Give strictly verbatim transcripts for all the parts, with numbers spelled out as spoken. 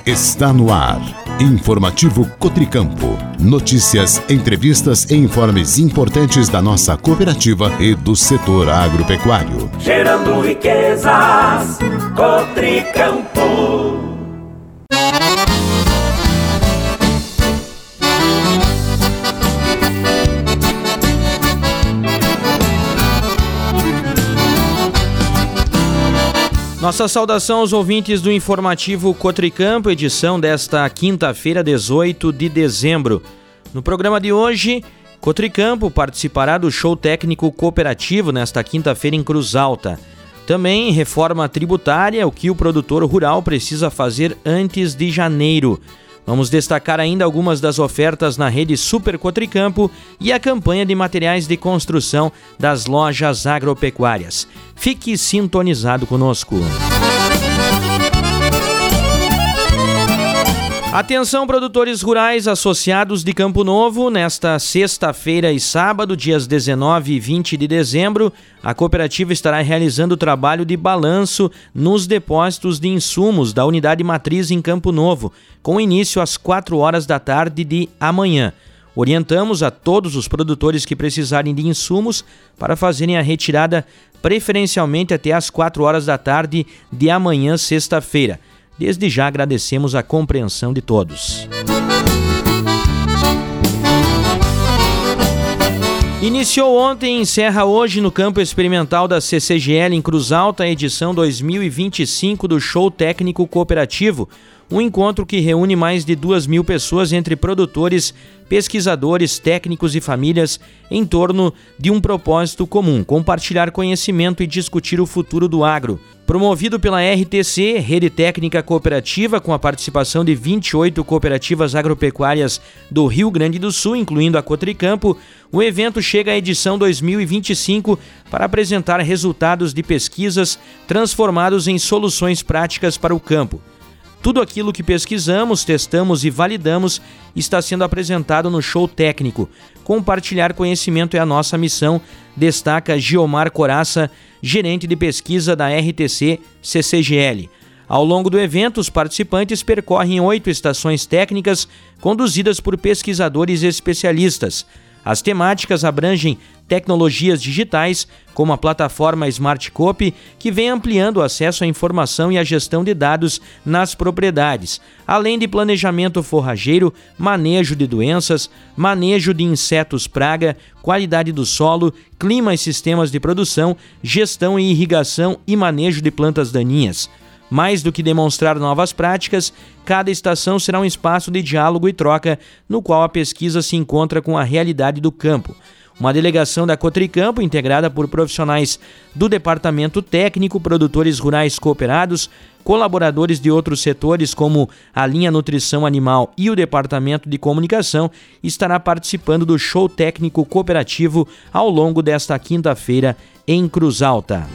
Está no ar. Informativo Cotricampo. Notícias, entrevistas e informes importantes da nossa cooperativa e do setor agropecuário. Gerando riquezas, Cotricampo. Nossa saudação aos ouvintes do Informativo Cotricampo, edição desta quinta-feira, dezoito de dezembro. No programa de hoje, Cotricampo participará do show técnico cooperativo nesta quinta-feira em Cruz Alta. Também reforma tributária, o que o produtor rural precisa fazer antes de janeiro. Vamos destacar ainda algumas das ofertas na rede Super Cotricampo e a campanha de materiais de construção das lojas agropecuárias. Fique sintonizado conosco. Atenção, produtores rurais associados de Campo Novo, nesta sexta-feira e sábado, dias dezenove e vinte de dezembro, a cooperativa estará realizando o trabalho de balanço nos depósitos de insumos da unidade matriz em Campo Novo, com início às quatro horas da tarde de amanhã. Orientamos a todos os produtores que precisarem de insumos para fazerem a retirada preferencialmente até às quatro horas da tarde de amanhã, sexta-feira. Desde já agradecemos a compreensão de todos. Iniciou ontem e encerra hoje no campo experimental da C C G L em Cruz Alta a edição dois mil e vinte e cinco do Show Técnico Cooperativo, um encontro que reúne mais de duas mil pessoas entre produtores, pesquisadores, técnicos e famílias em torno de um propósito comum: compartilhar conhecimento e discutir o futuro do agro. Promovido pela R T C, Rede Técnica Cooperativa, com a participação de vinte e oito cooperativas agropecuárias do Rio Grande do Sul, incluindo a Cotricampo, o evento chega à edição dois mil e vinte e cinco para apresentar resultados de pesquisas transformados em soluções práticas para o campo. Tudo aquilo que pesquisamos, testamos e validamos está sendo apresentado no show técnico. Compartilhar conhecimento é a nossa missão, destaca Giomar Coraça, gerente de pesquisa da R T C C C G L. Ao longo do evento, os participantes percorrem oito estações técnicas conduzidas por pesquisadores e especialistas. As temáticas abrangem tecnologias digitais, como a plataforma SmartCoop, que vem ampliando o acesso à informação e à gestão de dados nas propriedades, além de planejamento forrageiro, manejo de doenças, manejo de insetos praga, qualidade do solo, clima e sistemas de produção, gestão e irrigação e manejo de plantas daninhas. Mais do que demonstrar novas práticas, cada estação será um espaço de diálogo e troca, no qual a pesquisa se encontra com a realidade do campo. Uma delegação da Cotricampo, integrada por profissionais do Departamento Técnico, produtores rurais cooperados, colaboradores de outros setores como a linha Nutrição Animal e o Departamento de Comunicação, estará participando do show técnico cooperativo ao longo desta quinta-feira em Cruz Alta.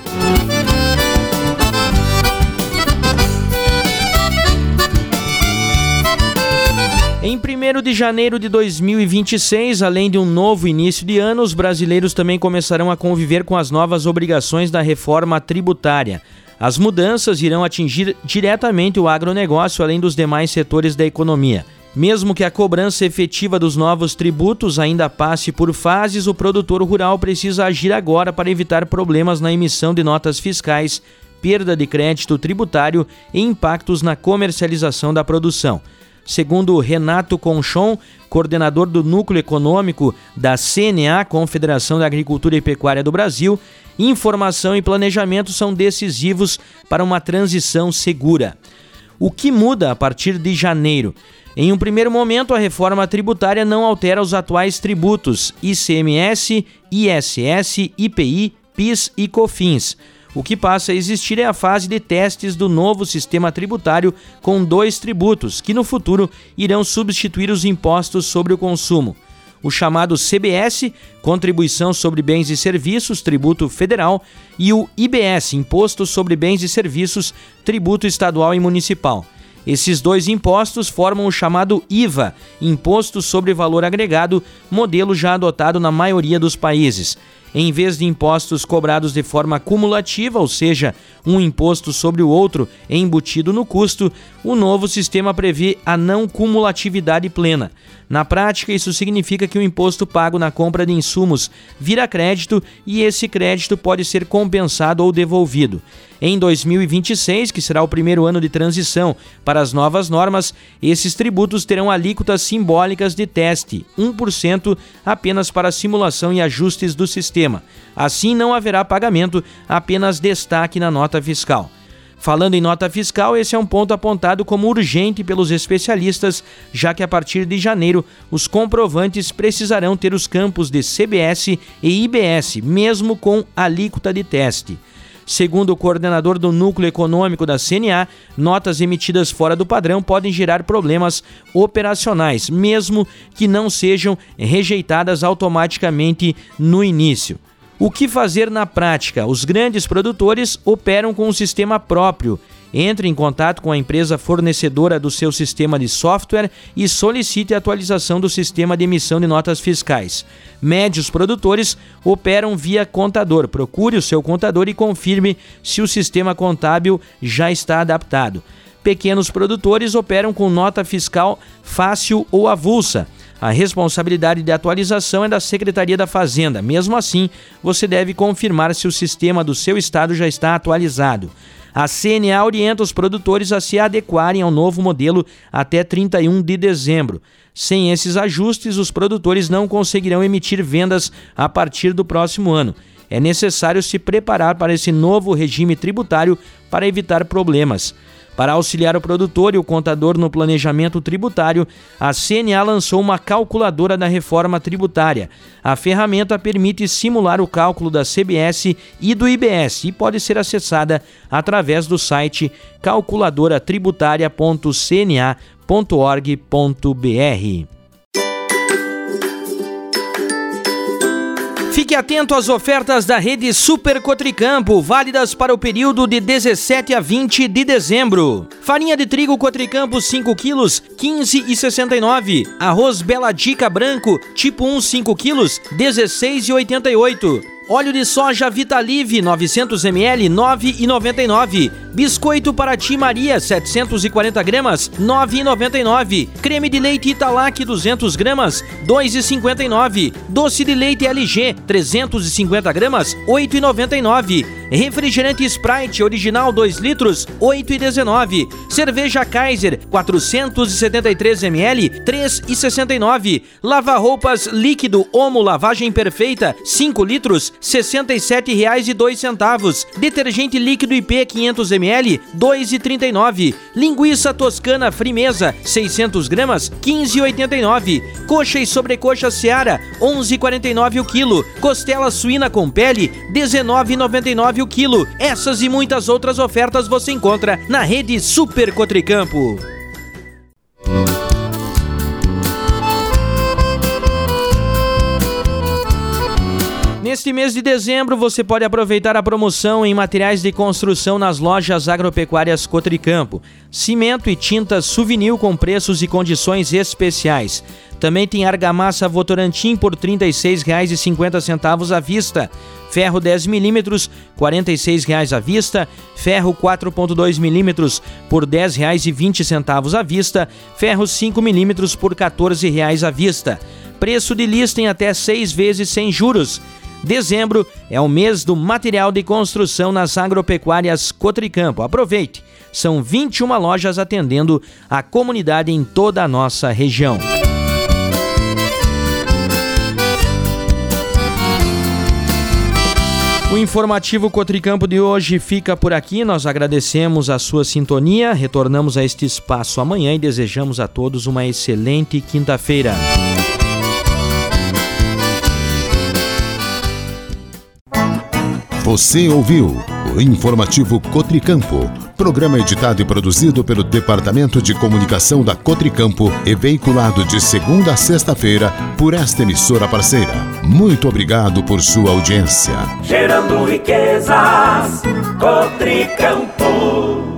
Em primeiro de janeiro de dois mil e vinte e seis, além de um novo início de ano, os brasileiros também começarão a conviver com as novas obrigações da reforma tributária. As mudanças irão atingir diretamente o agronegócio, além dos demais setores da economia. Mesmo que a cobrança efetiva dos novos tributos ainda passe por fases, o produtor rural precisa agir agora para evitar problemas na emissão de notas fiscais, perda de crédito tributário e impactos na comercialização da produção. Segundo Renato Conchon, coordenador do Núcleo Econômico da C N A, Confederação da Agricultura e Pecuária do Brasil, informação e planejamento são decisivos para uma transição segura. O que muda a partir de janeiro? Em um primeiro momento, a reforma tributária não altera os atuais tributos I C M S, I S S, I P I, PIS e COFINS. O que passa a existir é a fase de testes do novo sistema tributário com dois tributos, que no futuro irão substituir os impostos sobre o consumo. O chamado C B S, Contribuição sobre Bens e Serviços, tributo federal, e o I B S, Imposto sobre Bens e Serviços, tributo estadual e municipal. Esses dois impostos formam o chamado I V A, Imposto sobre Valor Agregado, modelo já adotado na maioria dos países. em vez de impostos cobrados de forma cumulativa, ou seja, um imposto sobre o outro embutido no custo, o novo sistema prevê a não cumulatividade plena. Na prática, isso significa que o imposto pago na compra de insumos vira crédito e esse crédito pode ser compensado ou devolvido. Em dois mil e vinte e seis, que será o primeiro ano de transição para as novas normas, esses tributos terão alíquotas simbólicas de teste, um por cento apenas para simulação e ajustes do sistema. Assim, não haverá pagamento, apenas destaque na nota fiscal. Falando em nota fiscal, esse é um ponto apontado como urgente pelos especialistas, já que a partir de janeiro os comprovantes precisarão ter os campos de C B S e I B S, mesmo com alíquota de teste. Segundo o coordenador do Núcleo Econômico da C N A, notas emitidas fora do padrão podem gerar problemas operacionais, mesmo que não sejam rejeitadas automaticamente no início. O que fazer na prática? Os grandes produtores operam com um sistema próprio. Entre em contato com a empresa fornecedora do seu sistema de software e solicite a atualização do sistema de emissão de notas fiscais. Médios produtores operam via contador. Procure o seu contador e confirme se o sistema contábil já está adaptado. Pequenos produtores operam com nota fiscal fácil ou avulsa. A responsabilidade de atualização é da Secretaria da Fazenda. Mesmo assim, você deve confirmar se o sistema do seu estado já está atualizado. A C N A orienta os produtores a se adequarem ao novo modelo até trinta e um de dezembro. Sem esses ajustes, os produtores não conseguirão emitir vendas a partir do próximo ano. É necessário se preparar para esse novo regime tributário para evitar problemas. Para auxiliar o produtor e o contador no planejamento tributário, a C N A lançou uma calculadora da reforma tributária. A ferramenta permite simular o cálculo da C B S e do I B S e pode ser acessada através do site calculadora tributária ponto c n a ponto org ponto b r. Fique atento às ofertas da rede Super Cotricampo, válidas para o período de dezessete a vinte de dezembro. Farinha de trigo Cotricampo cinco quilos, quinze reais e sessenta e nove centavos. Arroz Bela Dica branco, tipo um, cinco quilos, dezesseis reais e oitenta e oito centavos. Óleo de soja Vitalive novecentos mililitros, nove reais e noventa e nove centavos. Biscoito Paraty Maria setecentos e quarenta gramas, nove reais e noventa e nove centavos. Creme de leite Italac duzentas gramas, dois reais e cinquenta e nove centavos. Doce de leite L G trezentas e cinquenta gramas, oito reais e noventa e nove centavos. Refrigerante Sprite original dois litros, oito reais e dezenove centavos. Cerveja Kaiser quatrocentos e setenta e três mililitros, três reais e sessenta e nove centavos. Lava-roupas líquido Omo Lavagem Perfeita cinco litros, sessenta e sete reais e dois centavos. Detergente líquido I P quinhentos mililitros, dois reais e trinta e nove centavos. Linguiça Toscana Frimeza seiscentas gramas, quinze reais e oitenta e nove centavos. Coxa e sobrecoxa Seara onze reais e quarenta e nove centavos o quilo. Costela suína com pele dezenove reais e noventa e nove centavos o quilo. Essas e muitas outras ofertas você encontra na rede Super Cotricampo. Neste mês de dezembro, você pode aproveitar a promoção em materiais de construção nas lojas agropecuárias Cotricampo. Cimento e tintas Souvenir com preços e condições especiais. Também tem argamassa Votorantim por trinta e seis reais e cinquenta centavos à vista. Ferro dez milímetros, quarenta e seis reais à vista. Ferro quatro ponto dois milímetros por dez reais e vinte centavos à vista. Ferro cinco milímetros por quatorze reais à vista. Preço de lista em até seis vezes sem juros. Dezembro é o mês do material de construção nas agropecuárias Cotricampo. Aproveite! São vinte e uma lojas atendendo a comunidade em toda a nossa região. O informativo Cotricampo de hoje fica por aqui. Nós agradecemos a sua sintonia, retornamos a este espaço amanhã e desejamos a todos uma excelente quinta-feira. Você ouviu o informativo Cotricampo, programa editado e produzido pelo Departamento de Comunicação da Cotricampo e veiculado de segunda a sexta-feira por esta emissora parceira. Muito obrigado por sua audiência. Gerando riquezas, Cotricampo.